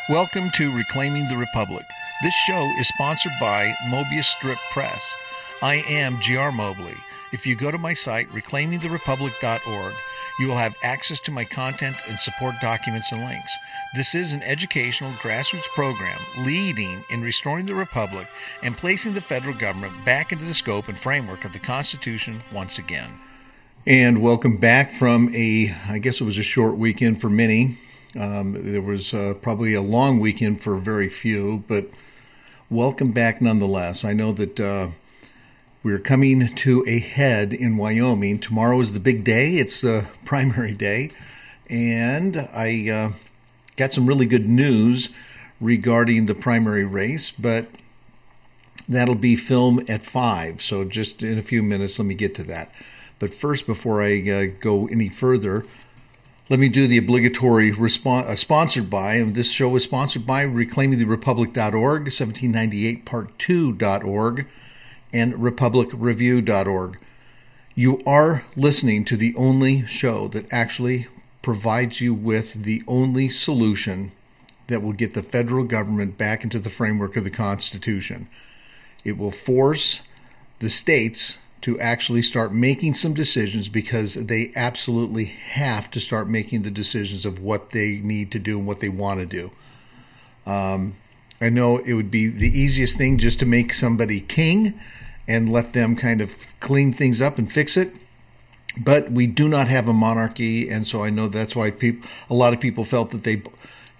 Welcome to Reclaiming the Republic. This show is sponsored by Mobius Strip Press. I am G.R. Mobley. If you go to my site, reclaimingtherepublic.org, you will have access to my content and support documents and links. This is an educational grassroots program leading in restoring the Republic and placing the federal government back into the scope and framework of the Constitution once again. And welcome back from I guess it was a short weekend for many. There was probably a long weekend for very few, but welcome back nonetheless. I know that we're coming to a head in Wyoming. Tomorrow is the big day. It's the primary day. And I got some really good news regarding the primary race, but that'll be film at 5. So just in a few minutes, let me get to that. But first, before I go any further, let me do the obligatory sponsored by, and this show is sponsored by reclaimingtherepublic.org, 1798part2.org, and republicreview.org. You are listening to the only show that actually provides you with the only solution that will get the federal government back into the framework of the Constitution. It will force the states to actually start making some decisions, because they absolutely have to start making the decisions of what they need to do and what they want to do. I know it would be the easiest thing just to make somebody king and let them kind of clean things up and fix it. But we do not have a monarchy, and so I know that's why a lot of people felt that they,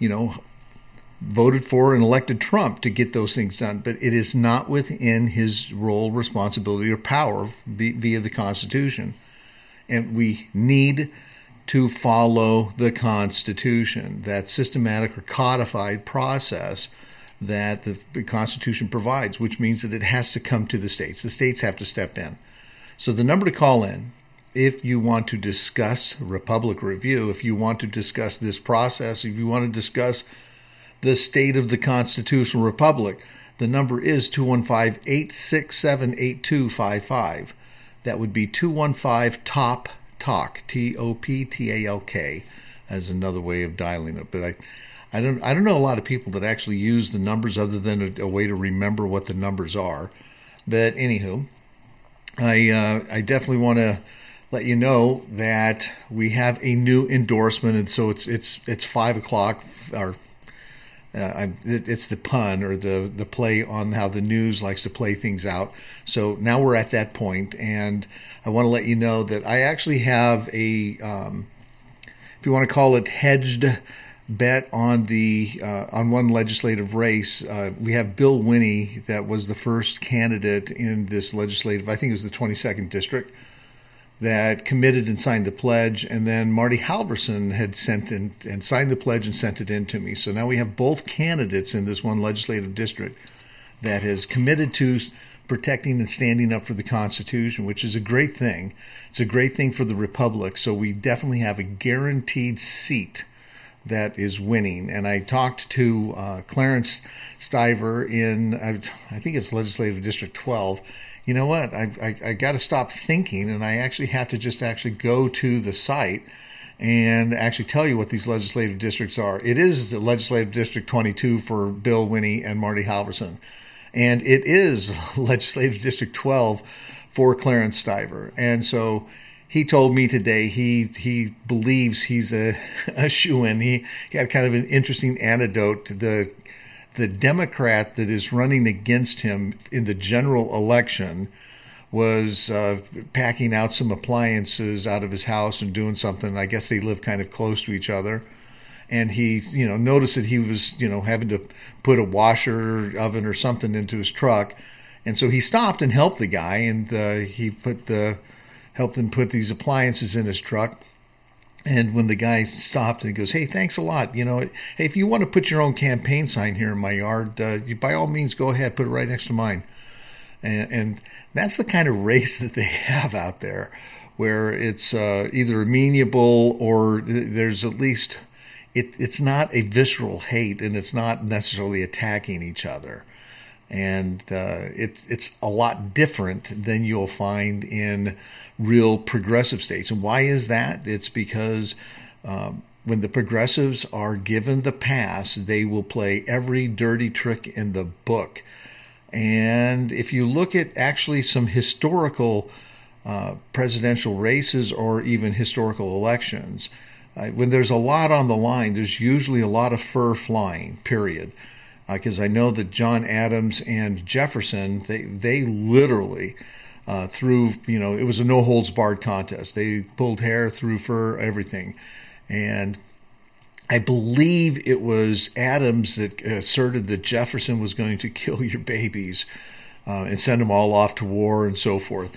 voted for and elected Trump to get those things done. But it is not within his role, responsibility, or power via the Constitution. And we need to follow the Constitution, that systematic or codified process that the Constitution provides, which means that it has to come to the states. The states have to step in. So the number to call in, if you want to discuss Republic Review, if you want to discuss this process, if you want to discuss the state of the constitutional republic, the number is 215-867-8255. That would be 215-TOP-TALK, TOPTALK, as another way of dialing it. But I don't know a lot of people that actually use the numbers other than a way to remember what the numbers are. But anywho, I definitely want to let you know that we have a new endorsement, and so it's 5 o'clock, or it's the pun or the play on how the news likes to play things out. So now we're at that point, and I want to let you know that I actually have a, if you want to call it, hedged bet on on one legislative race. We have Bill Winnie, that was the first candidate in this legislative, I think it was the 22nd district, that committed and signed the pledge, and then Marty Halverson had sent in and signed the pledge and sent it in to me. So now we have both candidates in this one legislative district that has committed to protecting and standing up for the Constitution, which is a great thing. It's a great thing for the Republic. So we definitely have a guaranteed seat that is winning. And I talked to Clarence Stiver in, I think it's Legislative District 12. You know what? I got to stop thinking, and I actually have to just actually go to the site and actually tell you what these legislative districts are. It is the Legislative District 22 for Bill Winnie and Marty Halverson, and it is Legislative District 12 for Clarence Stiver. And so he told me today he believes he's a shoo-in. He had kind of an interesting anecdote. The Democrat that is running against him in the general election was packing out some appliances out of his house and doing something. I guess they live kind of close to each other. And he, noticed that he was, having to put a washer, oven, or something into his truck. And so he stopped and helped the guy, and he helped him put these appliances in his truck. And when the guy stopped and he goes, "Hey, thanks a lot. Hey, if you want to put your own campaign sign here in my yard, you by all means go ahead, put it right next to mine." And that's the kind of race that they have out there, where it's either amenable or there's at least it's not a visceral hate, and it's not necessarily attacking each other. And it's a lot different than you'll find in real progressive states. And why is that? It's because when the progressives are given the pass, they will play every dirty trick in the book. And if you look at actually some historical presidential races or even historical elections, when there's a lot on the line, there's usually a lot of fur flying, period. Because I know that John Adams and Jefferson, they literally threw, it was a no-holds-barred contest. They pulled hair, threw fur, everything. And I believe it was Adams that asserted that Jefferson was going to kill your babies and send them all off to war and so forth.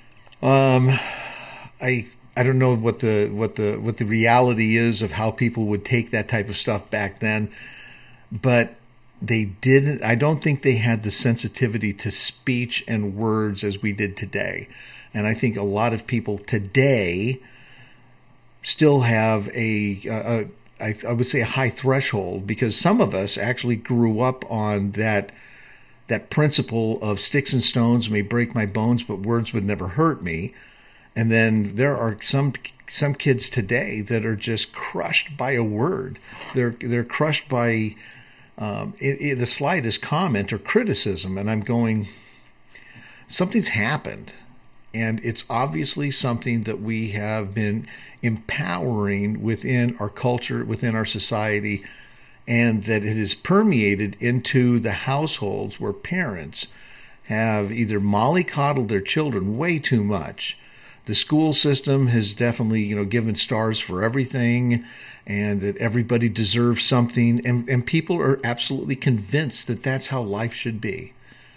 I don't know what the reality is of how people would take that type of stuff back then, but they didn't. I don't think they had the sensitivity to speech and words as we did today. And I think a lot of people today still have I would say a high threshold, because some of us actually grew up on that principle of sticks and stones may break my bones, but words would never hurt me. And then there are some kids today that are just crushed by a word. They're crushed by the slightest comment or criticism, and I'm going, something's happened, and it's obviously something that we have been empowering within our culture, within our society, and that it is permeated into the households where parents have either mollycoddled their children way too much. The school system has definitely, given stars for everything, and that everybody deserves something, and people are absolutely convinced that that's how life should be.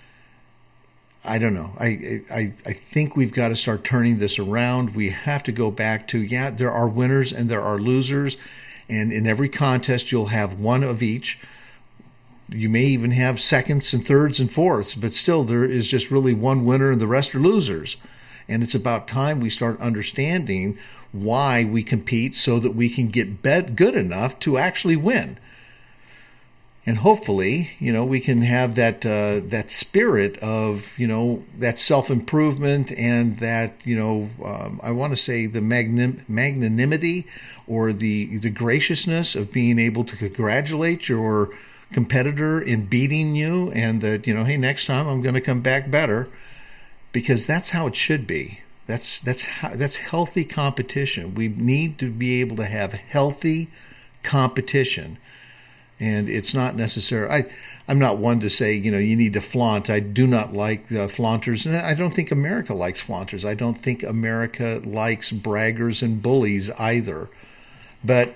I don't know. I think we've got to start turning this around. We have to go back to, there are winners and there are losers, and in every contest you'll have one of each. You may even have seconds and thirds and fourths, but still there is just really one winner and the rest are losers. And it's about time we start understanding why we compete, so that we can get good enough to actually win. And hopefully, we can have that spirit of, that self-improvement and that, I want to say the magnanimity or the graciousness of being able to congratulate your competitor in beating you, and that, hey, next time I'm going to come back better, because that's how it should be. That's healthy competition. We need to be able to have healthy competition. And it's not necessary. I'm not one to say, you need to flaunt. I do not like flaunters. And I don't think America likes flaunters. I don't think America likes braggers and bullies either. But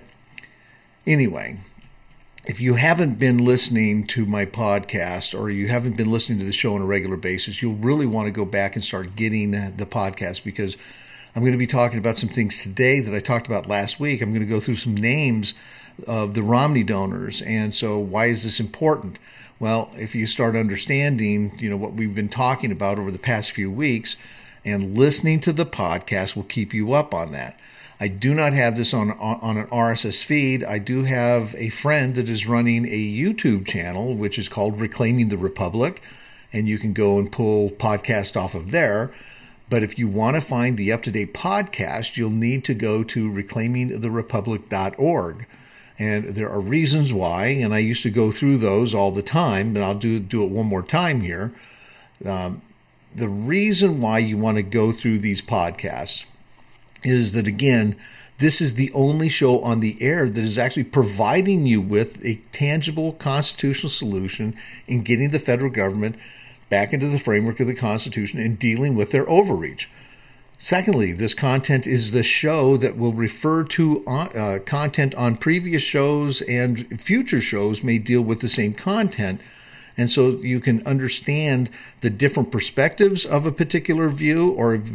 anyway, if you haven't been listening to my podcast, or you haven't been listening to the show on a regular basis, you'll really want to go back and start getting the podcast, because I'm going to be talking about some things today that I talked about last week. I'm going to go through some names of the Romney donors. And so why is this important? Well, if you start understanding, what we've been talking about over the past few weeks, and listening to the podcast will keep you up on that. I do not have this on an RSS feed. I do have a friend that is running a YouTube channel, which is called Reclaiming the Republic, and you can go and pull podcasts off of there. But if you want to find the up-to-date podcast, you'll need to go to reclaimingtherepublic.org. And there are reasons why, and I used to go through those all the time, but I'll do it one more time here. The reason why you want to go through these podcasts is that, again, this is the only show on the air that is actually providing you with a tangible constitutional solution in getting the federal government back into the framework of the Constitution and dealing with their overreach. Secondly, this content is the show that will refer to content on previous shows, and future shows may deal with the same content. And so you can understand the different perspectives of a particular view,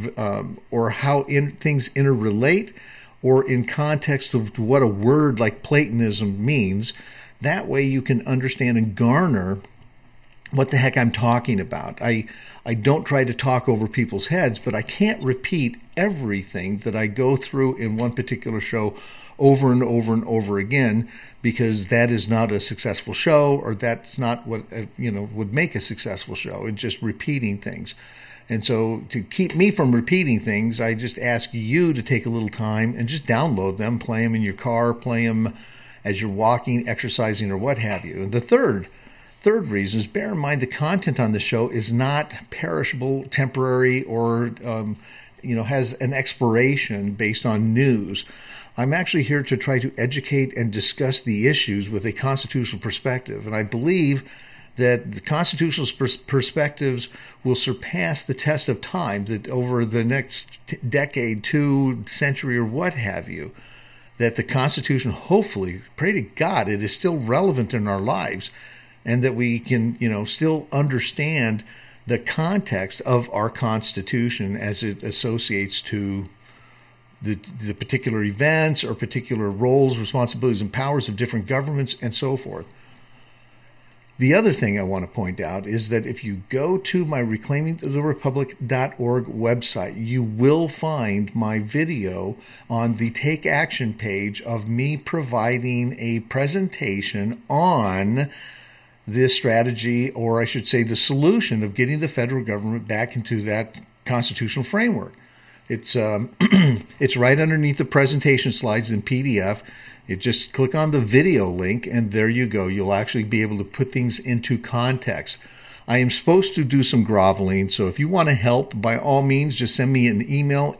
or how things interrelate, or in context of what a word like Platonism means. That way you can understand and garner what the heck I'm talking about. I don't try to talk over people's heads, but I can't repeat everything that I go through in one particular show over and over and over again, because that is not a successful show, or that's not what would make a successful show. It's just repeating things. And so to keep me from repeating things, I just ask you to take a little time and just download them, play them in your car, play them as you're walking, exercising, or what have you. And the third reason is bear in mind the content on the show is not perishable, temporary, or has an expiration based on news. I'm actually here to try to educate and discuss the issues with a constitutional perspective. And I believe that the constitutional perspectives will surpass the test of time, that over the next decade, 2 century, or what have you, that the Constitution, hopefully, pray to God, it is still relevant in our lives, and that we can, still understand the context of our Constitution as it associates to the particular events or particular roles, responsibilities, and powers of different governments, and so forth. The other thing I want to point out is that if you go to my reclaimingtherepublic.org website, you will find my video on the Take Action page of me providing a presentation on this strategy, or I should say the solution of getting the federal government back into that constitutional framework. It's it's right underneath the presentation slides in PDF. You just click on the video link, and there you go. You'll actually be able to put things into context. I am supposed to do some groveling, so if you want to help, by all means, just send me an email,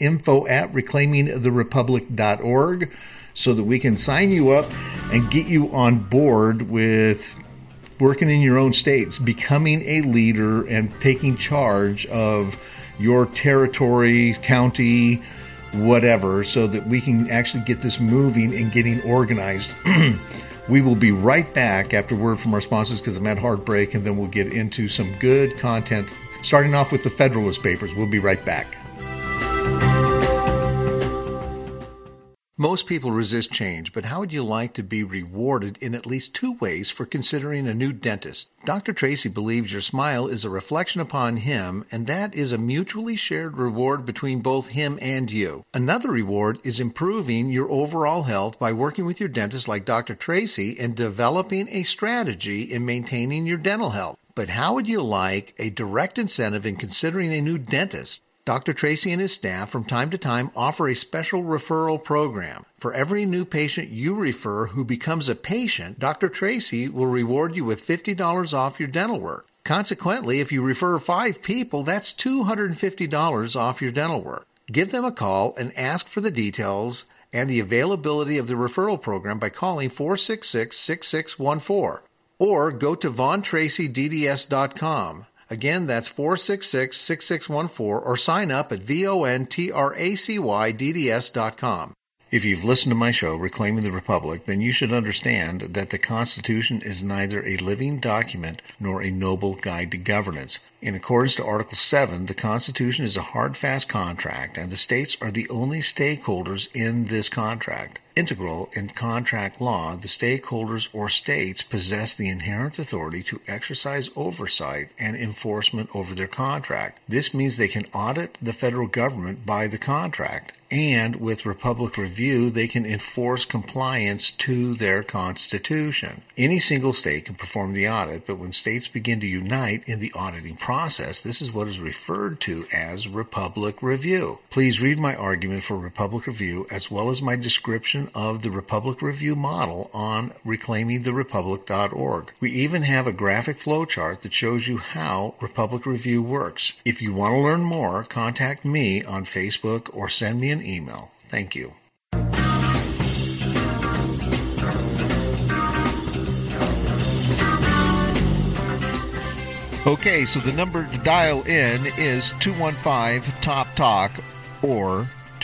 info@reclaimingtherepublic.org, so that we can sign you up and get you on board with working in your own states, becoming a leader, and taking charge of your territory, county, whatever, so that we can actually get this moving and getting organized. We will be right back after word from our sponsors, because I'm at hard break, and then we'll get into some good content, starting off with the Federalist Papers. We'll be right back. Most people resist change, but how would you like to be rewarded in at least 2 ways for considering a new dentist? Dr. Tracy believes your smile is a reflection upon him, and that is a mutually shared reward between both him and you. Another reward is improving your overall health by working with your dentist like Dr. Tracy and developing a strategy in maintaining your dental health. But how would you like a direct incentive in considering a new dentist? Dr. Tracy and his staff from time to time offer a special referral program. For every new patient you refer who becomes a patient, Dr. Tracy will reward you with $50 off your dental work. Consequently, if you refer 5 people, that's $250 off your dental work. Give them a call and ask for the details and the availability of the referral program by calling 466-6614 or go to VonTracyDDS.com. Again, that's 466-6614, or sign up at VonTracyDDS.com. If you've listened to my show, Reclaiming the Republic, then you should understand that the Constitution is neither a living document nor a noble guide to governance. In accordance to Article 7, the Constitution is a hard, fast contract, and the states are the only stakeholders in this contract. Integral in contract law, the stakeholders or states possess the inherent authority to exercise oversight and enforcement over their contract. This means they can audit the federal government by the contract, and with Republic Review, they can enforce compliance to their Constitution. Any single state can perform the audit, but when states begin to unite in the auditing process, this is what is referred to as Republic Review. Please read my argument for Republic Review as well as my description of the Republic Review model on reclaimingtherepublic.org. We even have a graphic flowchart that shows you how Republic Review works. If you want to learn more, contact me on Facebook or send me an email. Thank you. Okay, so the number to dial in is 215-TOP-TALK or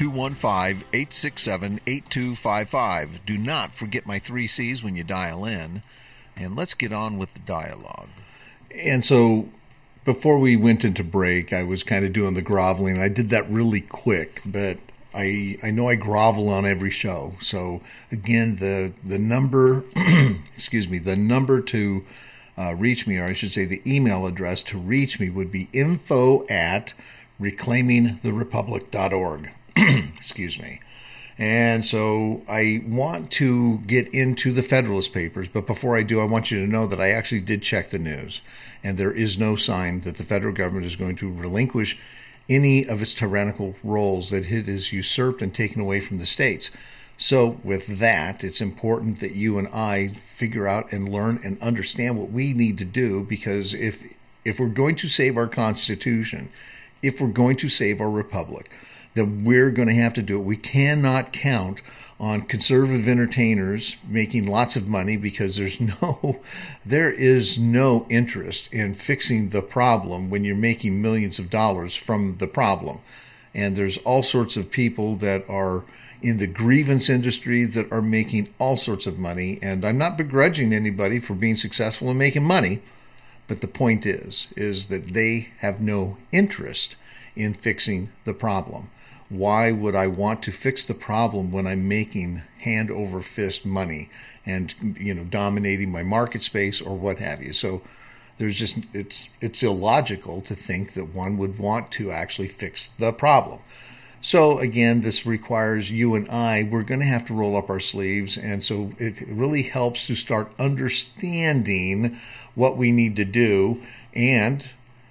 215-867-8255. Do not forget my 3 C's when you dial in. And let's get on with the dialogue. And so before we went into break, I was kind of doing the groveling. I did that really quick, but I know I grovel on every show. So again, the number, the number to reach me, or I should say the email address to reach me would be info@reclaimingtherepublic.org. Excuse me. And so I want to get into the Federalist Papers, but before I do, I want you to know that I actually did check the news, and there is no sign that the federal government is going to relinquish any of its tyrannical roles that it has usurped and taken away from the states. So with that, it's important that you and I figure out and learn and understand what we need to do, because if we're going to save our Constitution, if we're going to save our republic, then we're going to have to do it. We cannot count on conservative entertainers making lots of money, because there is no interest in fixing the problem when you're making millions of dollars from the problem. And there's all sorts of people that are in the grievance industry that are making all sorts of money. And I'm not begrudging anybody for being successful and making money, but the point is that they have no interest in fixing the problem. Why would I want to fix the problem when I'm making hand over fist money and dominating my market space or what have you? So there's just it's illogical to think that one would want to actually fix the problem. So again, this requires you and I, we're going to have to roll up our sleeves, and so it really helps to start understanding what we need to do and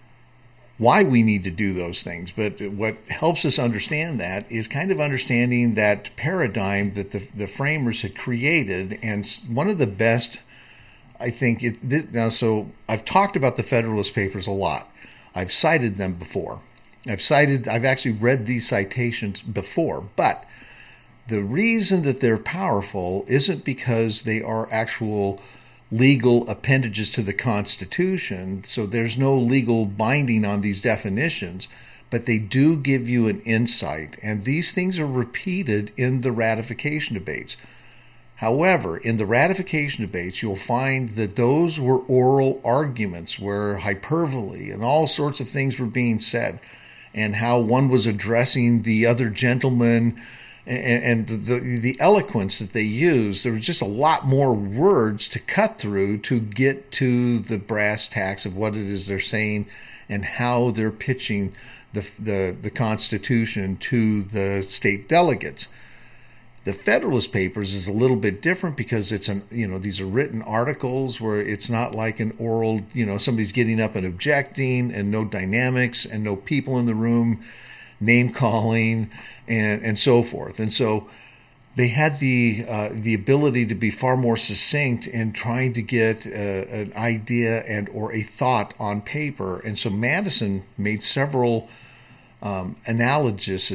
why we need to do those things. But what helps us understand that is kind of understanding that paradigm that the framers had created. And one of the best, I think, so I've talked about the Federalist Papers a lot. I've cited them before. I've actually read these citations before, but the reason that they're powerful isn't because they are actual legal appendages to the Constitution, so there's no legal binding on these definitions, but they do give you an insight, and these things are repeated in the ratification debates. However, in the ratification debates, you'll find that those were oral arguments where hyperbole and all sorts of things were being said, and how one was addressing the other gentleman, and the eloquence that they used. There was just a lot more words to cut through to get to the brass tacks of what it is they're saying and how they're pitching the Constitution to the state delegates. The Federalist Papers is a little bit different because these are written articles where it's not like an oral, somebody's getting up and objecting, and no dynamics and no people in the room, name calling and so forth. And so they had the ability to be far more succinct in trying to get an idea and or a thought on paper. And so Madison made several analysis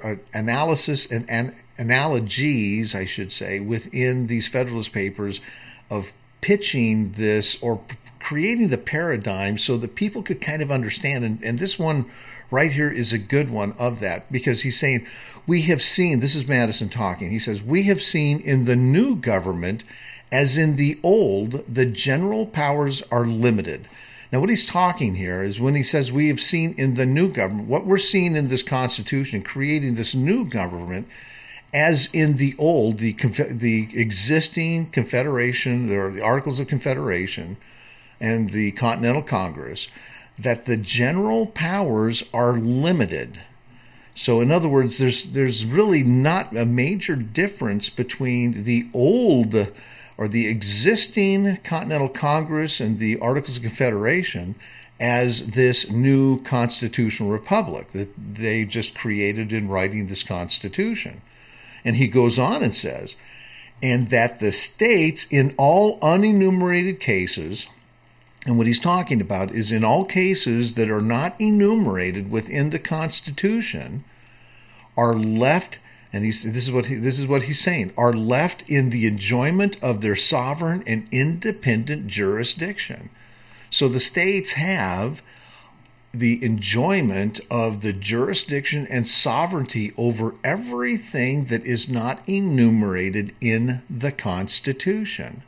and analogies, I should say, within these Federalist Papers of pitching this or creating the paradigm so that people could kind of understand. And this one right here is a good one of that, because he's saying, we have seen, this is Madison talking, he says, we have seen in the new government, as in the old, the general powers are limited. Now, what he's talking here is when he says we have seen in the new government, what we're seeing in this Constitution, creating this new government, as in the old, the existing Confederation, or the Articles of Confederation, and the Continental Congress, that the general powers are limited. So in other words, there's really not a major difference between the old or the existing Continental Congress and the Articles of Confederation as this new constitutional republic that they just created in writing this Constitution. And he goes on and says, and that the states in all unenumerated cases, and what he's talking about is in all cases that are not enumerated within the Constitution, are left, and this is what he's saying, are left in the enjoyment of their sovereign and independent jurisdiction. So the states have the enjoyment of the jurisdiction and sovereignty over everything that is not enumerated in the Constitution.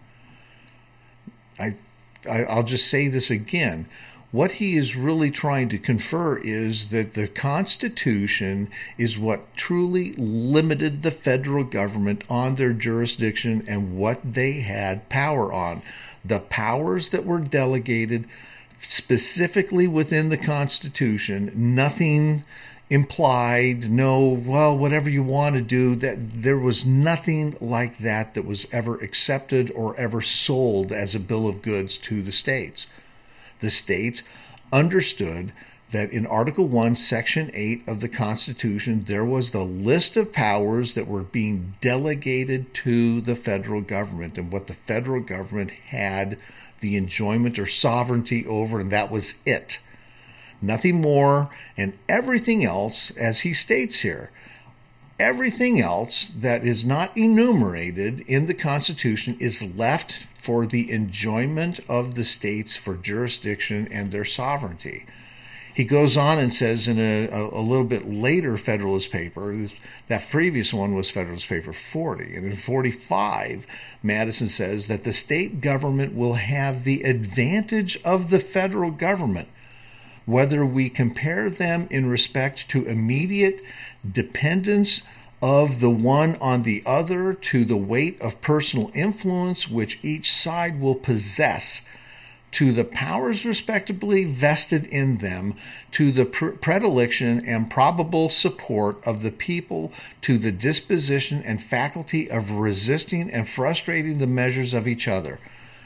I'll just say this again. What he is really trying to confer is that the Constitution is what truly limited the federal government on their jurisdiction and what they had power on. The powers that were delegated specifically within the Constitution, nothing implied, no, well, whatever you want to do, that there was nothing like that that was ever accepted or ever sold as a bill of goods to the states. The states understood that in Article 1, Section 8 of the Constitution, there was the list of powers that were being delegated to the federal government and what the federal government had the enjoyment or sovereignty over, and that was it. Nothing more, and everything else, as he states here, everything else that is not enumerated in the Constitution is left for the enjoyment of the states for jurisdiction and their sovereignty. He goes on and says in a little bit later Federalist paper, that previous one was Federalist Paper 40, and in 45, Madison says that the state government will have the advantage of the federal government, whether we compare them in respect to immediate dependence of the one on the other, to the weight of personal influence which each side will possess, to the powers respectively vested in them, to the predilection and probable support of the people, to the disposition and faculty of resisting and frustrating the measures of each other.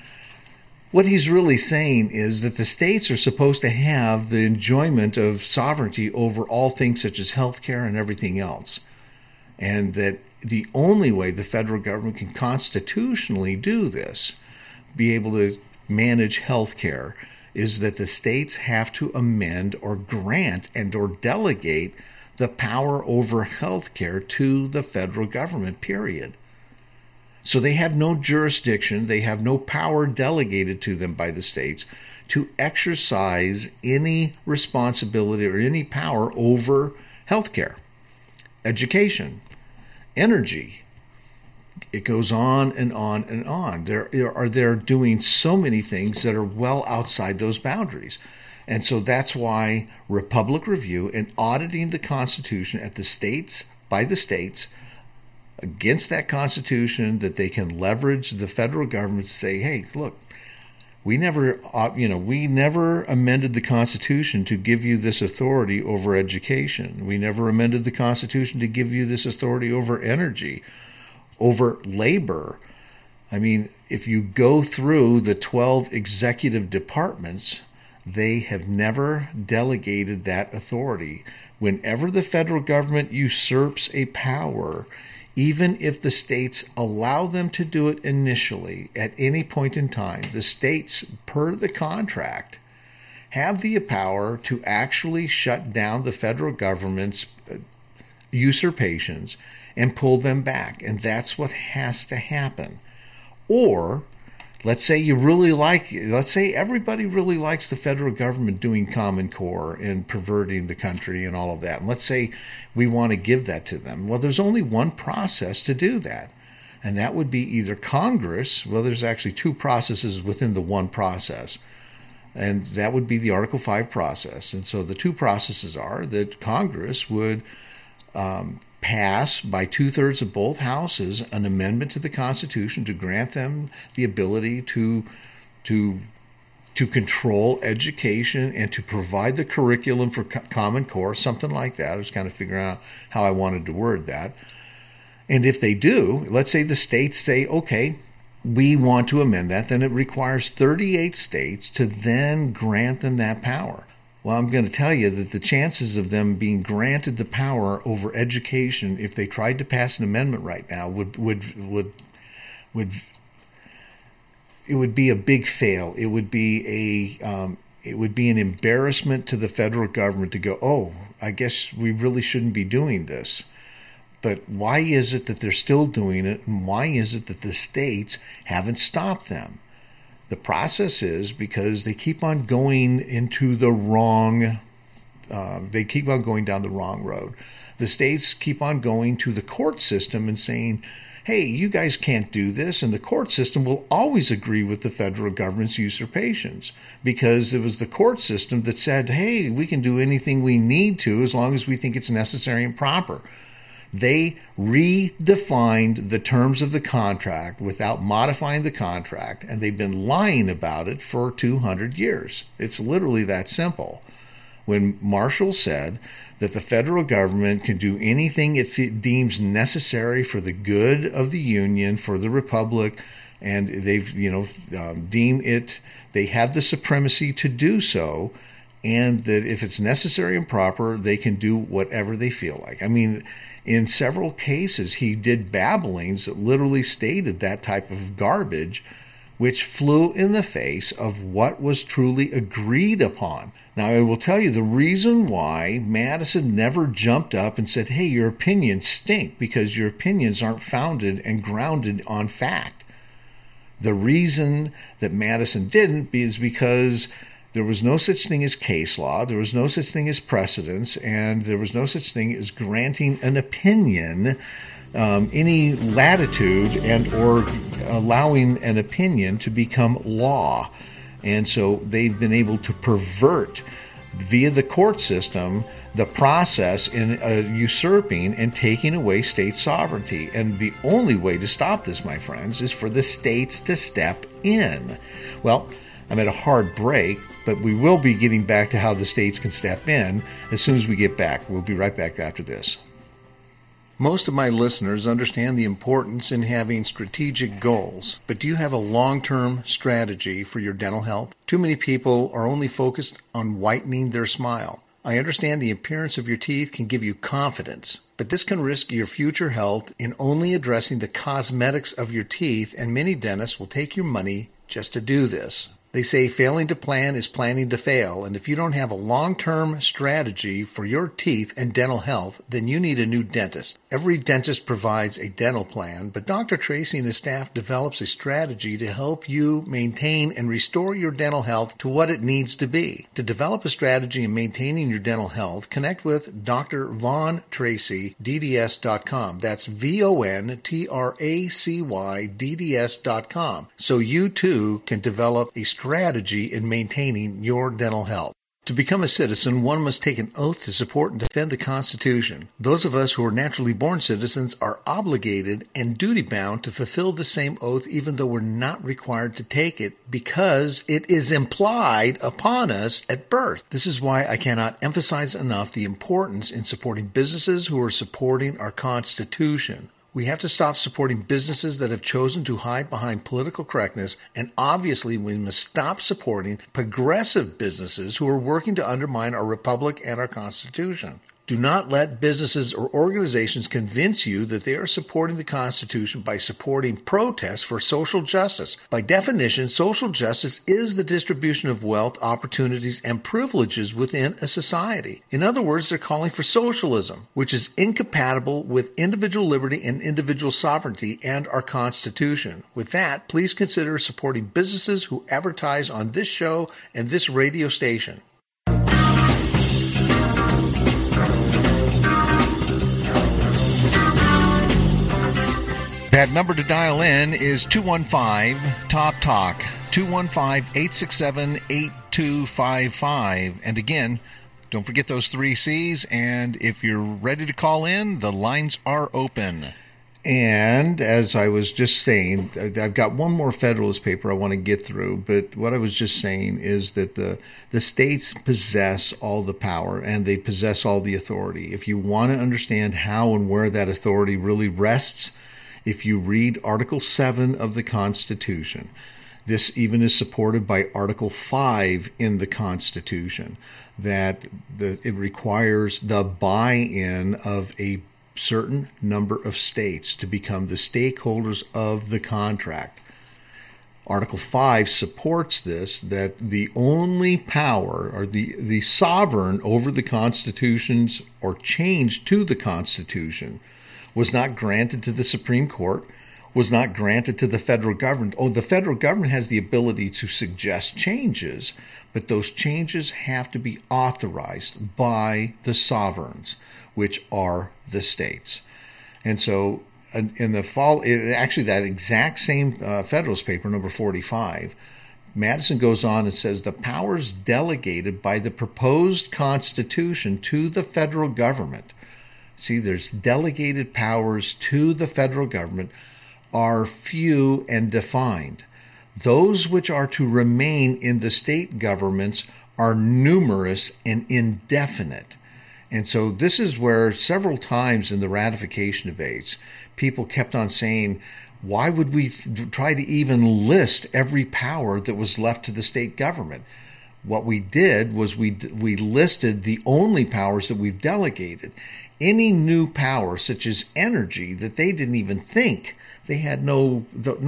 What he's really saying is that the states are supposed to have the enjoyment of sovereignty over all things such as healthcare and everything else. And that the only way the federal government can constitutionally do this, be able to manage healthcare, is that the states have to amend or grant and or delegate the power over healthcare to the federal government, period. So they have no jurisdiction, they have no power delegated to them by the states to exercise any responsibility or any power over healthcare, education, energy. It goes on and on and on. They're doing so many things that are well outside those boundaries. And so that's why Republic Review and auditing the Constitution at the states, by the states, against that Constitution, that they can leverage the federal government to say, hey, look, we never amended the Constitution to give you this authority over education. We never amended the Constitution to give you this authority over energy, over labor. I mean, if you go through the 12 executive departments, they have never delegated that authority. Whenever the federal government usurps a power, even if the states allow them to do it initially at any point in time, the states, per the contract, have the power to actually shut down the federal government's usurpations and pull them back. And that's what has to happen. Or let's say everybody really likes the federal government doing Common Core and perverting the country and all of that. And let's say we want to give that to them. Well, there's only one process to do that. And that would be either Congress. Well, there's actually two processes within the one process. And that would be the Article 5 process. And so the two processes are that Congress would pass by 2/3 of both houses an amendment to the Constitution to grant them the ability to control education and to provide the curriculum for Common Core, something like that. I was kind of figuring out how I wanted to word that. And if they do, let's say the states say, okay, we want to amend that, then it requires 38 states to then grant them that power. Well, I'm going to tell you that the chances of them being granted the power over education, if they tried to pass an amendment right now, would be a big fail. It would be an embarrassment to the federal government to go, oh, I guess we really shouldn't be doing this. But why is it that they're still doing it, and why is it that the states haven't stopped them? The process is because they keep on going into the wrong, they keep on going down the wrong road. The states keep on going to the court system and saying, hey, you guys can't do this. And the court system will always agree with the federal government's usurpations, because it was the court system that said, hey, we can do anything we need to as long as we think it's necessary and proper. They redefined the terms of the contract without modifying the contract, and they've been lying about it for 200 years. It's literally that simple. when Marshall said that the federal government can do anything it deems necessary for the good of the Union, for the Republic, and they've, deem it, they have the supremacy to do so, and that if it's necessary and proper, they can do whatever they feel like. I mean, in several cases, he did babblings that literally stated that type of garbage, which flew in the face of what was truly agreed upon. Now, I will tell you the reason why Madison never jumped up and said, hey, your opinions stink because your opinions aren't founded and grounded on fact. The reason that Madison didn't is because there was no such thing as case law, there was no such thing as precedence, and there was no such thing as granting an opinion any latitude and or allowing an opinion to become law. And so they've been able to pervert via the court system the process in usurping and taking away state sovereignty. And the only way to stop this, my friends, is for the states to step in. Well, I'm at a hard break, but we will be getting back to how the states can step in as soon as we get back. We'll be right back after this. Most of my listeners understand the importance in having strategic goals, but do you have a long-term strategy for your dental health? Too many people are only focused on whitening their smile. I understand the appearance of your teeth can give you confidence, but this can risk your future health in only addressing the cosmetics of your teeth, and many dentists will take your money just to do this. They say failing to plan is planning to fail, and if you don't have a long-term strategy for your teeth and dental health, then you need a new dentist. Every dentist provides a dental plan, but Dr. Tracy and his staff develops a strategy to help you maintain and restore your dental health to what it needs to be. To develop a strategy in maintaining your dental health, connect with Dr. Von Tracy, DDS.com. That's VONTRACY, DDS.com. So you too can develop a strategy in maintaining your dental health. To become a citizen, one must take an oath to support and defend the Constitution. Those of us who are naturally born citizens are obligated and duty-bound to fulfill the same oath even though we're not required to take it because it is implied upon us at birth. This is why I cannot emphasize enough the importance in supporting businesses who are supporting our Constitution. We have to stop supporting businesses that have chosen to hide behind political correctness, and obviously we must stop supporting progressive businesses who are working to undermine our republic and our Constitution. Do not let businesses or organizations convince you that they are supporting the Constitution by supporting protests for social justice. By definition, social justice is the distribution of wealth, opportunities, and privileges within a society. In other words, they're calling for socialism, which is incompatible with individual liberty and individual sovereignty and our Constitution. With that, please consider supporting businesses who advertise on this show and this radio station. That number to dial in is 215-TALK-TALK, 215-867-8255. And again, don't forget those 3 C's, and if you're ready to call in, the lines are open. And as I was just saying, I've got one more Federalist paper I want to get through, but what I was just saying is that the states possess all the power and they possess all the authority. If you want to understand how and where that authority really rests, if you read Article 7 of the Constitution, this even is supported by Article 5 in the Constitution, that it requires the buy-in of a certain number of states to become the stakeholders of the contract. Article 5 supports this, that the only power or the sovereign over the constitutions or change to the Constitution was not granted to the Supreme Court, was not granted to the federal government. Oh, the federal government has the ability to suggest changes, but those changes have to be authorized by the sovereigns, which are the states. And so in the fall, actually that exact same Federalist paper, number 45, Madison goes on and says the powers delegated by the proposed Constitution to the federal government, see, there's delegated powers to the federal government, are few and defined. Those which are to remain in the state governments are numerous and indefinite. And so this is where several times in the ratification debates, people kept on saying, why would we try to even list every power that was left to the state government? What we did was we listed the only powers that we've delegated. Any new power, such as energy, that they didn't even think, they had no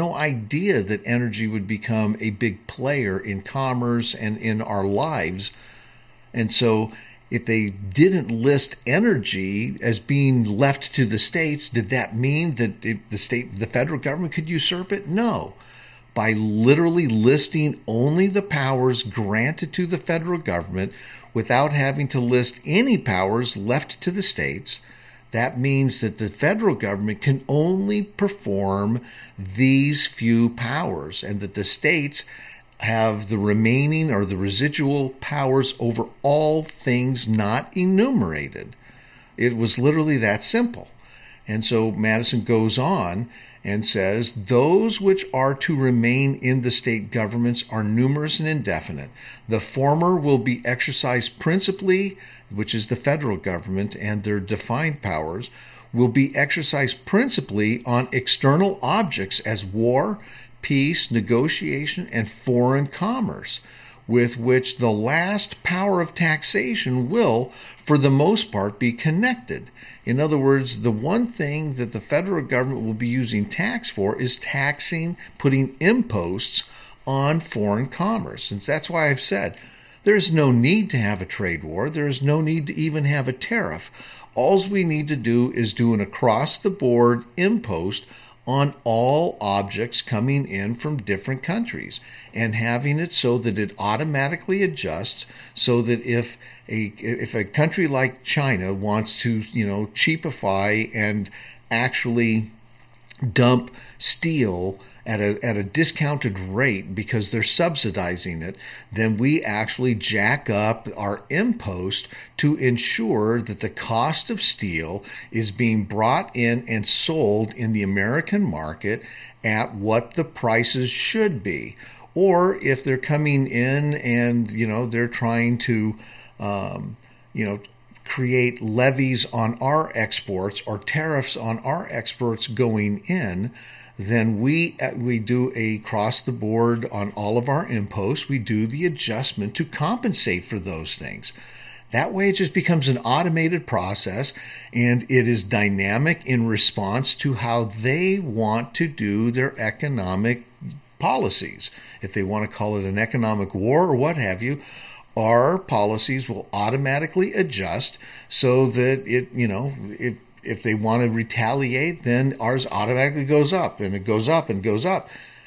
idea that energy would become a big player in commerce and in our lives. And so if they didn't list energy as being left to the states, did that mean that the federal government could usurp it? No. By literally listing only the powers granted to the federal government without having to list any powers left to the states, that means that the federal government can only perform these few powers, and that the states have the remaining or the residual powers over all things not enumerated. It was literally that simple. And so Madison goes on and says, those which are to remain in the state governments are numerous and indefinite. The former will be exercised principally, which is the federal government and their defined powers, will be exercised principally on external objects as war, peace, negotiation, and foreign commerce, with which the last power of taxation will, for the most part, be connected. In other words, the one thing that the federal government will be using tax for is taxing, putting imposts on foreign commerce. And that's why I've said there's no need to have a trade war. There is no need to even have a tariff. All we need to do is do an across-the-board impost on all objects coming in from different countries, and having it so that it automatically adjusts, so that if a country like China wants to, cheapify and actually dump steel at a discounted rate because they're subsidizing it, then we actually jack up our impost to ensure that the cost of steel is being brought in and sold in the American market at what the prices should be. Or if they're coming in and, they're trying to, create levies on our exports or tariffs on our exports going in, then we do a cross the board on all of our imposts. We do the adjustment to compensate for those things. That way it just becomes an automated process, and it is dynamic in response to how they want to do their economic policies. If they want to call it an economic war or what have you, our policies will automatically adjust so that if they want to retaliate, then ours automatically goes up, and it goes up and goes up.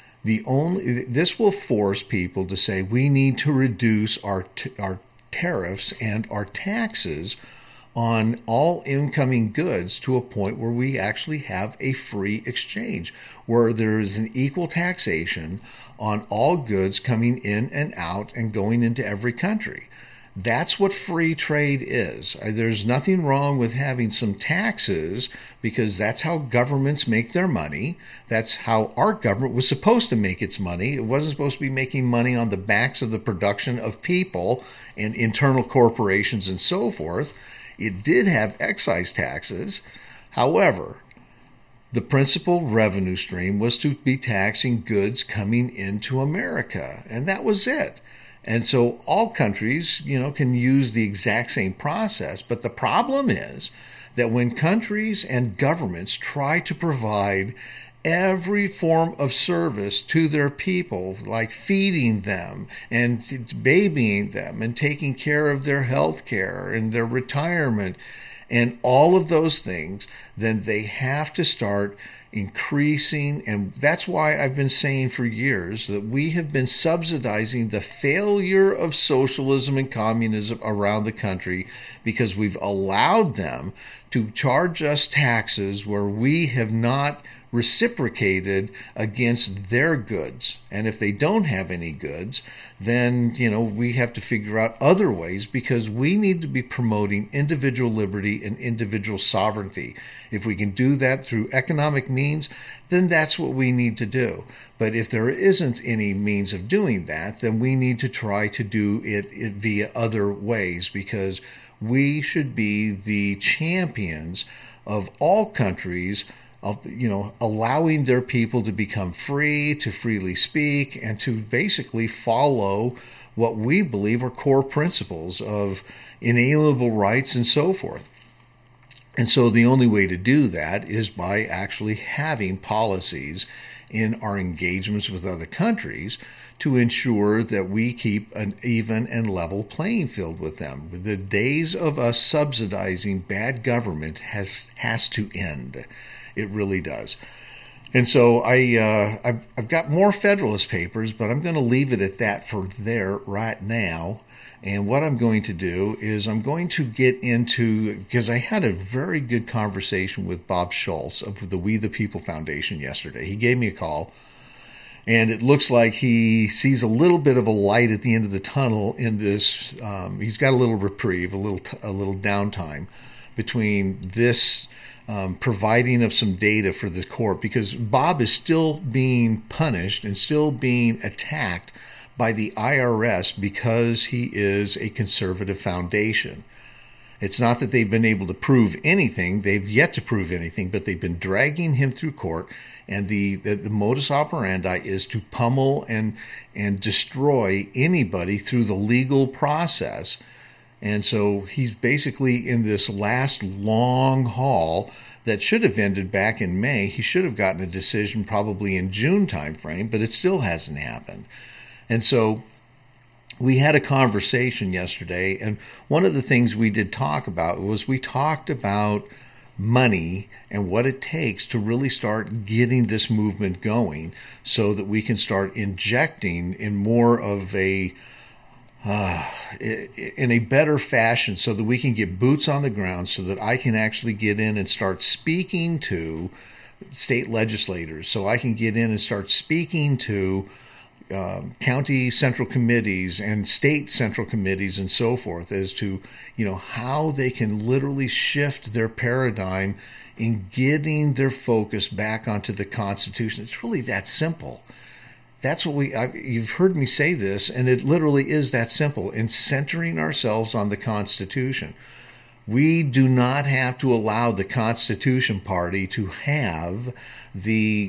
This will force people to say we need to reduce our tariffs and our taxes on all incoming goods to a point where we actually have a free exchange, where there is an equal taxation on all goods coming in and out and going into every country. That's what free trade is. There's nothing wrong with having some taxes, because that's how governments make their money. That's how our government was supposed to make its money. It wasn't supposed to be making money on the backs of the production of people and internal corporations and so forth. It did have excise taxes. However, the principal revenue stream was to be taxing goods coming into America, and that was it. And so all countries, can use the exact same process. But the problem is that when countries and governments try to provide every form of service to their people, like feeding them and babying them and taking care of their health care and their retirement and all of those things, then they have to start increasing. And that's why I've been saying for years that we have been subsidizing the failure of socialism and communism around the country, because we've allowed them to charge us taxes where we have not reciprocated against their goods. And if they don't have any goods, then, we have to figure out other ways, because we need to be promoting individual liberty and individual sovereignty. If we can do that through economic means, then that's what we need to do. But if there isn't any means of doing that, then we need to try to do it via other ways, because we should be the champions of all countries of, allowing their people to become free, to freely speak, and to basically follow what we believe are core principles of inalienable rights and so forth. And so the only way to do that is by actually having policies in our engagements with other countries to ensure that we keep an even and level playing field with them. The days of us subsidizing bad government has to end. It really does. And so I've got more Federalist Papers, but I'm going to leave it at that for there right now. And what I'm going to do is I'm going to get into, because I had a very good conversation with Bob Schultz of the We the People Foundation yesterday. He gave me a call, and it looks like he sees a little bit of a light at the end of the tunnel in this. He's got a little reprieve, a little downtime between this providing of some data for the court, because Bob is still being punished and still being attacked by the IRS because he is a conservative foundation. It's not that they've been able to prove anything. They've yet to prove anything, but they've been dragging him through court. And the modus operandi is to pummel and destroy anybody through the legal process. And so he's basically in this last long haul that should have ended back in May. He should have gotten a decision probably in June timeframe, but it still hasn't happened. And so we had a conversation yesterday, and one of the things we did talk about was we talked about money and what it takes to really start getting this movement going so that we can start injecting in more of in a better fashion, so that we can get boots on the ground, so that I can actually get in and start speaking to state legislators, so I can get in and start speaking to county central committees and state central committees and so forth, as to how they can literally shift their paradigm in getting their focus back onto the Constitution. It's really that simple. That's what you've heard me say this, and it literally is that simple, in centering ourselves on the Constitution. We do not have to allow the Constitution Party to have the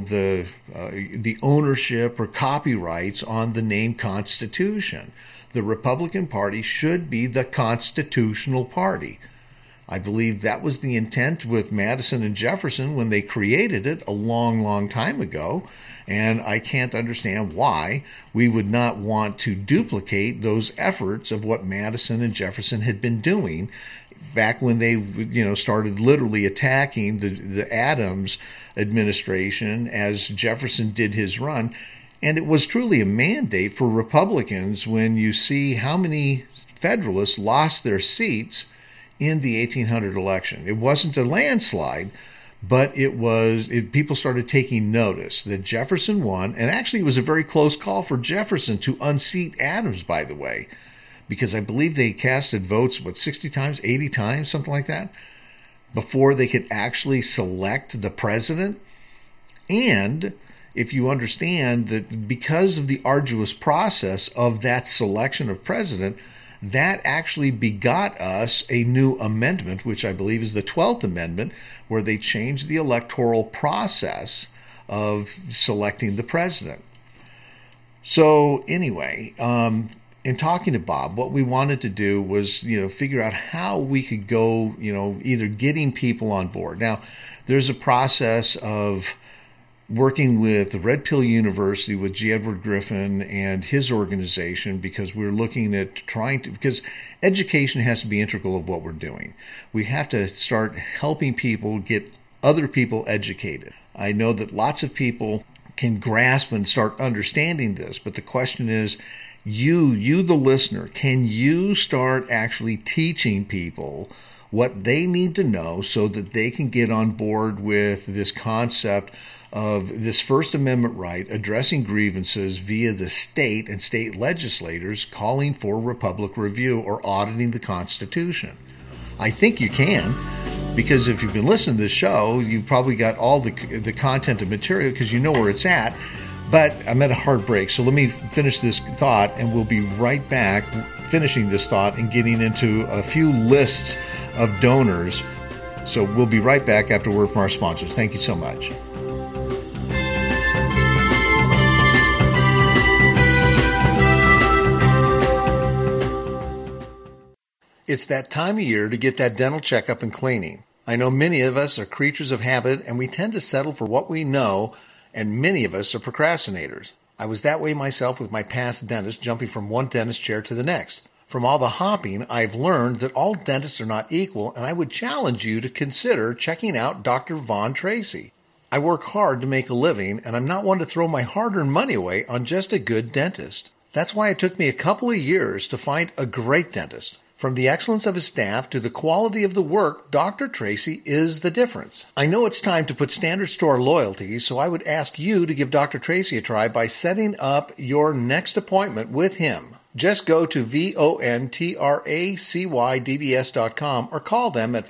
ownership or copyrights on the name Constitution. The Republican Party should be the constitutional party. I believe that was the intent with Madison and Jefferson when they created it a long, long time ago. And I can't understand why we would not want to duplicate those efforts of what Madison and Jefferson had been doing back when they, started literally attacking the Adams administration as Jefferson did his run. And it was truly a mandate for Republicans when you see how many Federalists lost their seats in the 1800 election. It wasn't a landslide, but people started taking notice that Jefferson won, and actually it was a very close call for Jefferson to unseat Adams, by the way, because I believe they casted votes, 60 times, 80 times, something like that, before they could actually select the president. And if you understand that because of the arduous process of that selection of president, that actually begot us a new amendment, which I believe is the 12th Amendment, where they changed the electoral process of selecting the president. So anyway, in talking to Bob, what we wanted to do was, figure out how we could go, either getting people on board. Now, there's a process of working with the Red Pill University with G. Edward Griffin and his organization, because we're looking at because education has to be integral of what we're doing. We have to start helping people get other people educated. I know that lots of people can grasp and start understanding this, but the question is, you the listener, can you start actually teaching people what they need to know so that they can get on board with this concept of this First Amendment right addressing grievances via the state and state legislators calling for Republic review or auditing the Constitution. I think you can, because if you've been listening to this show, you've probably got all the content and material because you know where it's at. But I'm at a hard break, so let me finish this thought, and we'll be right back finishing this thought and getting into a few lists of donors. So we'll be right back after a word from our sponsors. Thank you so much. It's that time of year to get that dental checkup and cleaning. I know many of us are creatures of habit, and we tend to settle for what we know, and many of us are procrastinators. I was that way myself with my past dentist, jumping from one dentist chair to the next. From all the hopping, I've learned that all dentists are not equal, and I would challenge you to consider checking out Dr. Vaughn Tracy. I work hard to make a living, and I'm not one to throw my hard-earned money away on just a good dentist. That's why it took me a couple of years to find a great dentist. From the excellence of his staff to the quality of the work, Dr. Tracy is the difference. I know it's time to put standards to our loyalty, so I would ask you to give Dr. Tracy a try by setting up your next appointment with him. Just go to VONTRACYDDS.com or call them at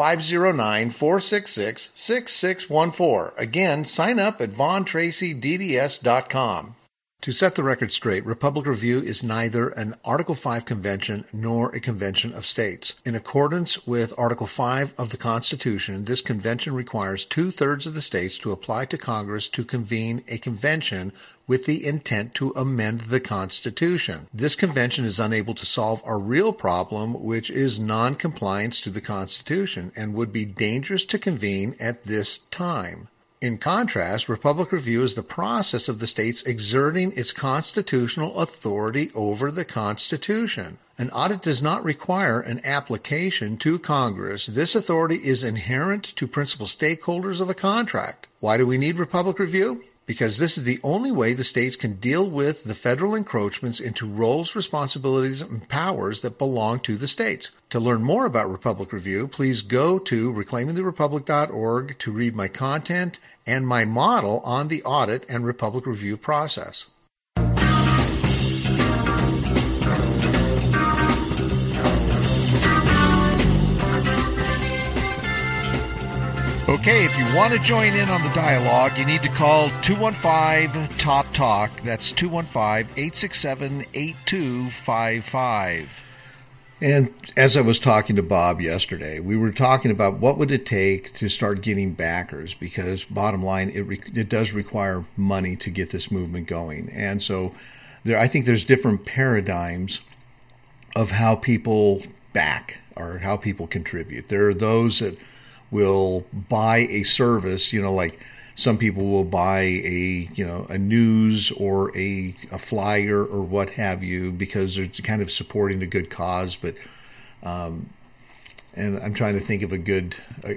509-466-6614. Again, sign up at VonTracyDDS.com. To set the record straight, Republic Review is neither an Article 5 convention nor a convention of states. In accordance with Article 5 of the Constitution, this convention requires 2/3 of the states to apply to Congress to convene a convention with the intent to amend the Constitution. This convention is unable to solve our real problem, which is non-compliance to the Constitution, and would be dangerous to convene at this time. In contrast, Republic Review is the process of the states exerting its constitutional authority over the Constitution. An audit does not require an application to Congress. This authority is inherent to principal stakeholders of a contract. Why do we need Republic Review? Because this is the only way the states can deal with the federal encroachments into roles, responsibilities, and powers that belong to the states. To learn more about Republic Review, please go to reclaimingtherepublic.org to read my content and my model on the audit and Republic Review process. Okay, if you want to join in on the dialogue, you need to call 215-TOP-TALK. That's 215-867-8255. And as I was talking to Bob yesterday, we were talking about what would it take to start getting backers, because bottom line, it does require money to get this movement going. And so I think there's different paradigms of how people back or how people contribute. There are those that will buy a service, like some people will buy a news or a flyer or what have you, because they're kind of supporting a good cause. But and I'm trying to think of a good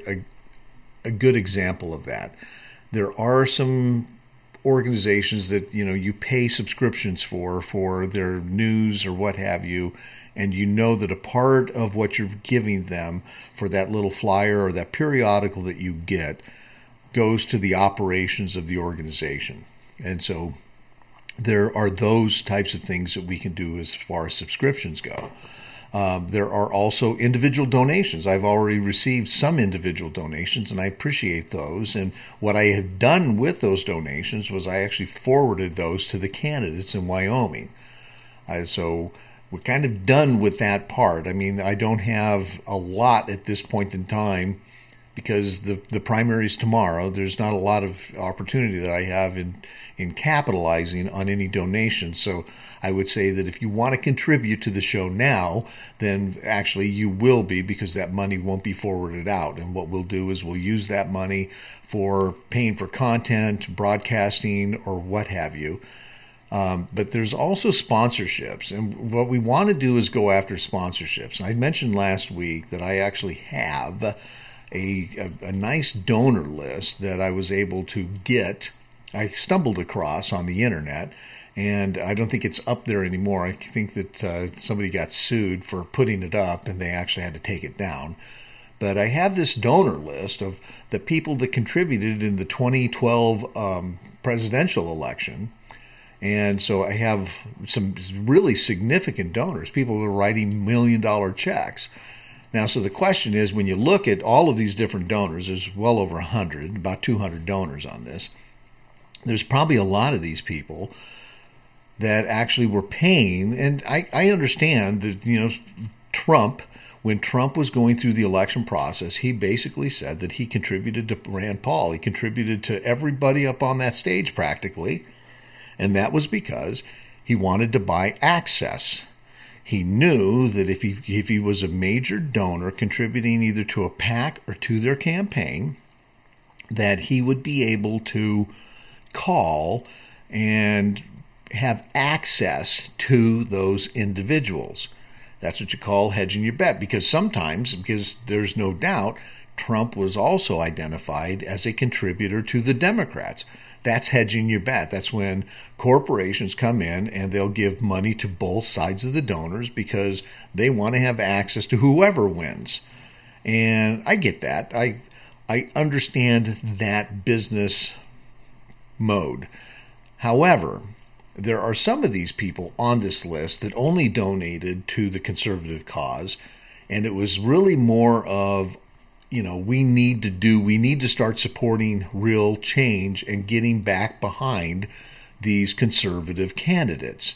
example of that. There are some organizations that you pay subscriptions for their news or what have you, and you know that a part of what you're giving them for that little flyer or that periodical that you get goes to the operations of the organization. And so there are those types of things that we can do as far as subscriptions go. There are also individual donations. I've already received some individual donations, and I appreciate those. And what I have done with those donations was I actually forwarded those to the candidates in Wyoming. So we're kind of done with that part. I mean, I don't have a lot at this point in time because the primary's tomorrow. There's not a lot of opportunity that I have in capitalizing on any donations. So I would say that if you want to contribute to the show now, then actually you will be, because that money won't be forwarded out. And what we'll do is we'll use that money for paying for content, broadcasting, or what have you. But there's also sponsorships, and what we want to do is go after sponsorships. I mentioned last week that I actually have a nice donor list that I was able to get. I stumbled across on the internet, and I don't think it's up there anymore. I think that somebody got sued for putting it up, and they actually had to take it down. But I have this donor list of the people that contributed in the 2012 presidential election. And so I have some really significant donors, people that are writing $1 million checks. Now, so the question is, when you look at all of these different donors, there's well over 100, about 200 donors on this. There's probably a lot of these people that actually were paying. And I understand that, Trump, when Trump was going through the election process, he basically said that he contributed to Rand Paul. He contributed to everybody up on that stage practically. And that was because he wanted to buy access. He knew that if he was a major donor contributing either to a PAC or to their campaign, that he would be able to call and have access to those individuals. That's what you call hedging your bet, because there's no doubt Trump was also identified as a contributor to the Democrats. That's hedging your bet. That's when corporations come in and they'll give money to both sides of the donors because they want to have access to whoever wins. And I get that. I understand that business mode. However, there are some of these people on this list that only donated to the conservative cause, and it was really more of, we need to start supporting real change and getting back behind these conservative candidates.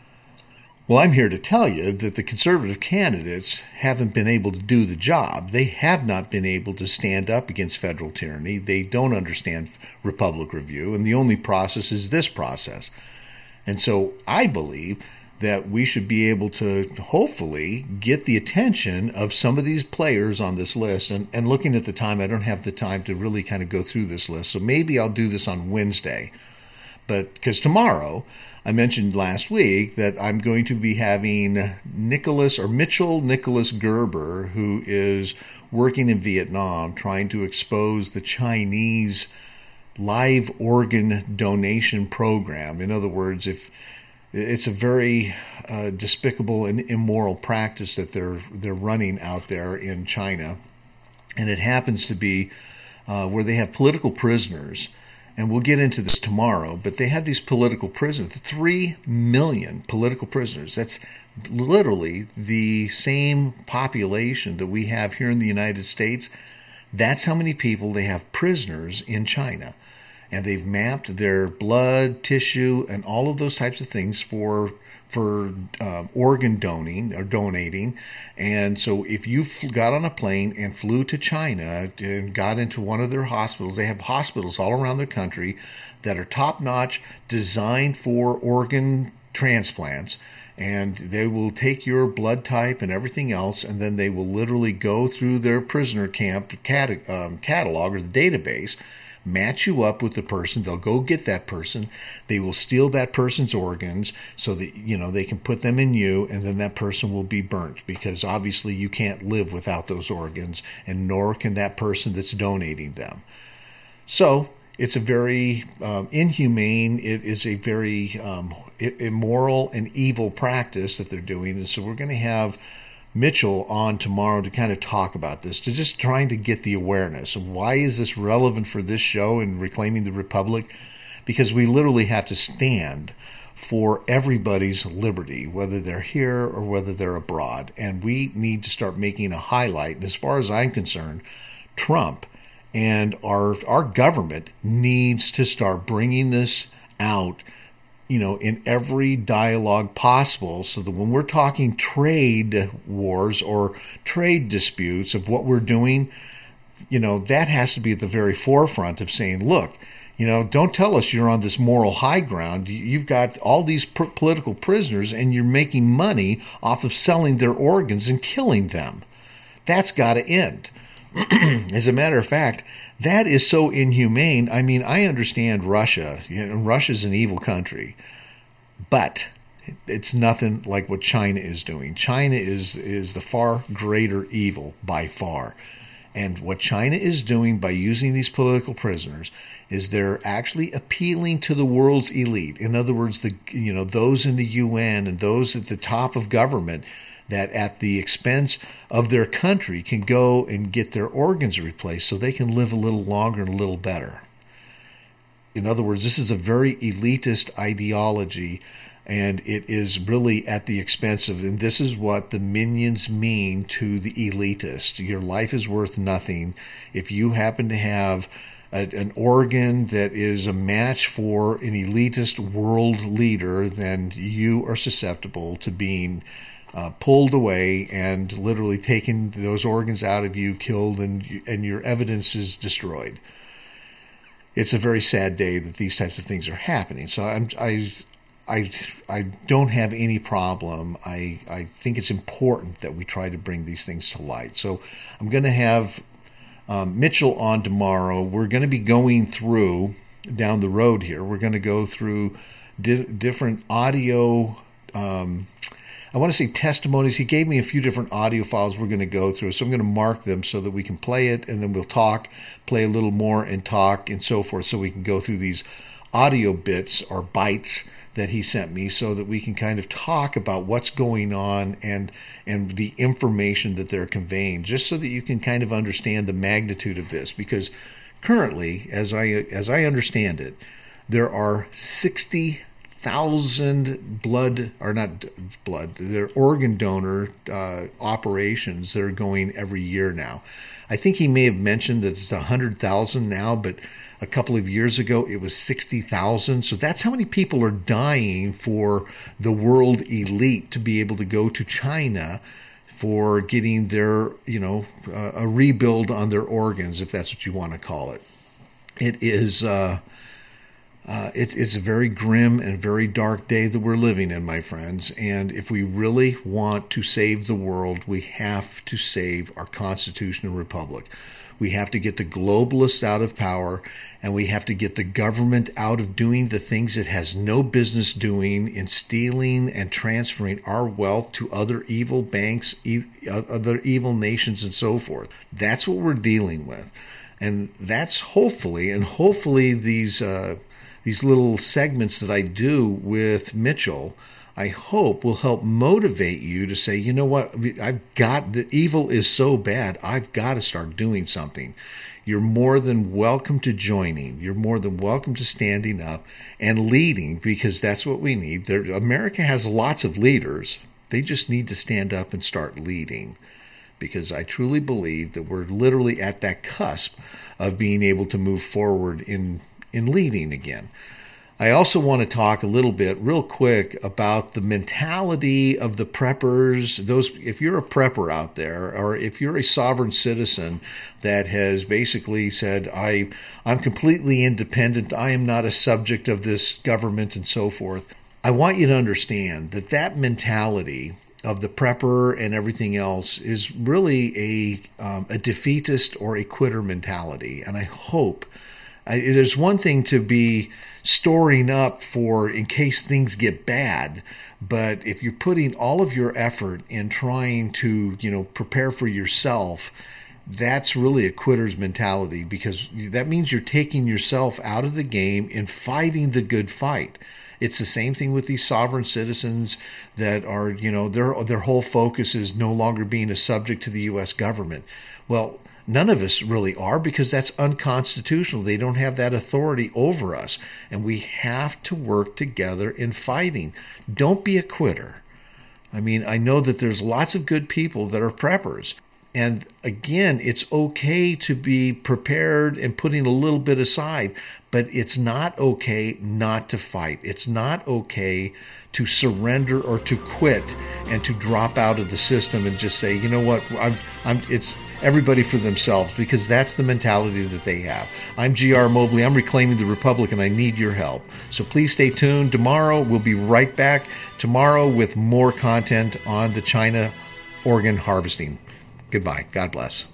Well, I'm here to tell you that the conservative candidates haven't been able to do the job. They have not been able to stand up against federal tyranny. They don't understand Republic Review, and the only process is this process. And so I believe that we should be able to hopefully get the attention of some of these players on this list. And looking at the time, I don't have the time to really kind of go through this list. So maybe I'll do this on Wednesday. But because tomorrow, I mentioned last week that I'm going to be having Mitchell Nicholas Gerber, who is working in Vietnam, trying to expose the Chinese live organ donation program. In other words, if it's a very despicable and immoral practice that they're running out there in China, and it happens to be where they have political prisoners. And we'll get into this tomorrow, but they have these political prisoners, 3 million political prisoners. That's literally the same population that we have here in the United States. That's how many people they have prisoners in China. And they've mapped their blood, tissue, and all of those types of things for organ donating. And so if you got on a plane and flew to China and got into one of their hospitals, they have hospitals all around their country that are top-notch, designed for organ transplants. And they will take your blood type and everything else, and then they will literally go through their prisoner camp catalog or the database, match you up with the person. They'll go get that person. They will steal that person's organs so that, they can put them in you, and then that person will be burnt, because obviously you can't live without those organs, and nor can that person that's donating them. So it's a very inhumane, it is a very immoral and evil practice that they're doing. And so we're going to have Mitchell on tomorrow to kind of talk about this, to just trying to get the awareness of why is this relevant for this show and Reclaiming the Republic, because we literally have to stand for everybody's liberty, whether they're here or whether they're abroad. And we need to start making a highlight. And as far as I'm concerned, Trump and our government needs to start bringing this out, in every dialogue possible, so that when we're talking trade wars or trade disputes of what we're doing, that has to be at the very forefront of saying, look, don't tell us you're on this moral high ground. You've got all these political prisoners and you're making money off of selling their organs and killing them. That's got to end. As a matter of fact, that is so inhumane. I mean, I understand Russia. Russia's an evil country, but it's nothing like what China is doing. China is the far greater evil by far. And what China is doing by using these political prisoners is they're actually appealing to the world's elite. In other words, those in the UN and those at the top of government, that at the expense of their country can go and get their organs replaced so they can live a little longer and a little better. In other words, this is a very elitist ideology, and it is really at the expense of, and this is what the minions mean to the elitist. Your life is worth nothing. If you happen to have an organ that is a match for an elitist world leader, then you are susceptible to being pulled away and literally taking those organs out of you, killed, and your evidence is destroyed. It's a very sad day that these types of things are happening. So I don't have any problem. I think it's important that we try to bring these things to light. So I'm going to have Mitchell on tomorrow. We're going to be going through, down the road here, we're going to go through different audio, I want to say testimonies. He gave me a few different audio files we're going to go through. So I'm going to mark them so that we can play it, and then we'll talk, play a little more and talk and so forth, so we can go through these audio bits or bytes that he sent me so that we can kind of talk about what's going on and the information that they're conveying, just so that you can kind of understand the magnitude of this. Because currently, as I understand it, there are 60,000 they're organ donor operations that are going every year now. I think he may have mentioned that it's 100,000 now, but a couple of years ago it was 60,000. So that's how many people are dying for the world elite to be able to go to China for getting their, a rebuild on their organs, if that's what you want to call it. It is it's a very grim and very dark day that we're living in, my friends. And if we really want to save the world, we have to save our Constitution and Republic. We have to get the globalists out of power, and we have to get the government out of doing the things it has no business doing, in stealing and transferring our wealth to other evil banks, other evil nations, and so forth. That's what we're dealing with. And that's hopefully these little segments that I do with Mitchell, I hope will help motivate you to say, you know what, the evil is so bad, I've got to start doing something. You're more than welcome to joining. You're more than welcome to standing up and leading, because that's what we need. America has lots of leaders. They just need to stand up and start leading, because I truly believe that we're literally at that cusp of being able to move forward in leading again. I also want to talk a little bit real quick about the mentality of the preppers. If you're a prepper out there, or if you're a sovereign citizen that has basically said, I'm completely independent, I am not a subject of this government and so forth, I want you to understand that mentality of the prepper and everything else is really a defeatist or a quitter mentality. And I hope there's one thing to be storing up for in case things get bad, but if you're putting all of your effort in trying to, prepare for yourself, that's really a quitter's mentality, because that means you're taking yourself out of the game and fighting the good fight. It's the same thing with these sovereign citizens that are, their whole focus is no longer being a subject to the U.S. government. Well, none of us really are, because that's unconstitutional. They don't have that authority over us. And we have to work together in fighting. Don't be a quitter. I mean, I know that there's lots of good people that are preppers. And again, it's okay to be prepared and putting a little bit aside, but it's not okay not to fight. It's not okay to surrender or to quit and to drop out of the system and just say, you know what, it's everybody for themselves, because that's the mentality that they have. I'm G.R. Mobley. I'm reclaiming the Republic, and I need your help. So please stay tuned. Tomorrow, we'll be right back tomorrow with more content on the China organ harvesting. Goodbye. God bless.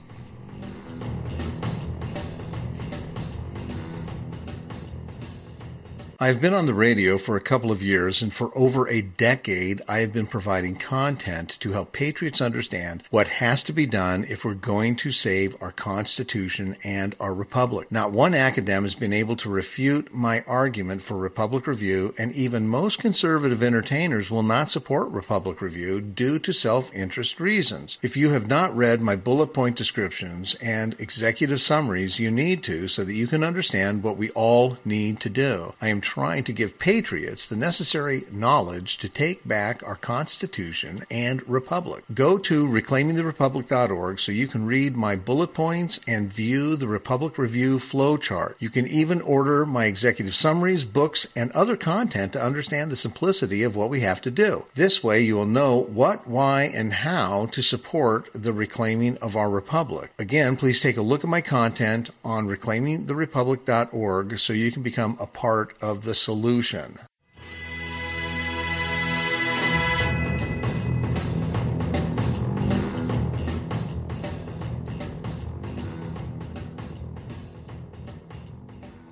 I've been on the radio for a couple of years, and for over a decade, I have been providing content to help patriots understand what has to be done if we're going to save our Constitution and our Republic. Not one academic has been able to refute my argument for Republic Review, and even most conservative entertainers will not support Republic Review due to self-interest reasons. If you have not read my bullet point descriptions and executive summaries, you need to, so that you can understand what we all need to do. I am trying to give patriots the necessary knowledge to take back our Constitution and Republic. Go to reclaimingtherepublic.org so you can read my bullet points and view the Republic Review flowchart. You can even order my executive summaries, books, and other content to understand the simplicity of what we have to do. This way you will know what, why, and how to support the reclaiming of our Republic. Again, please take a look at my content on reclaimingtherepublic.org so you can become a part of the solution.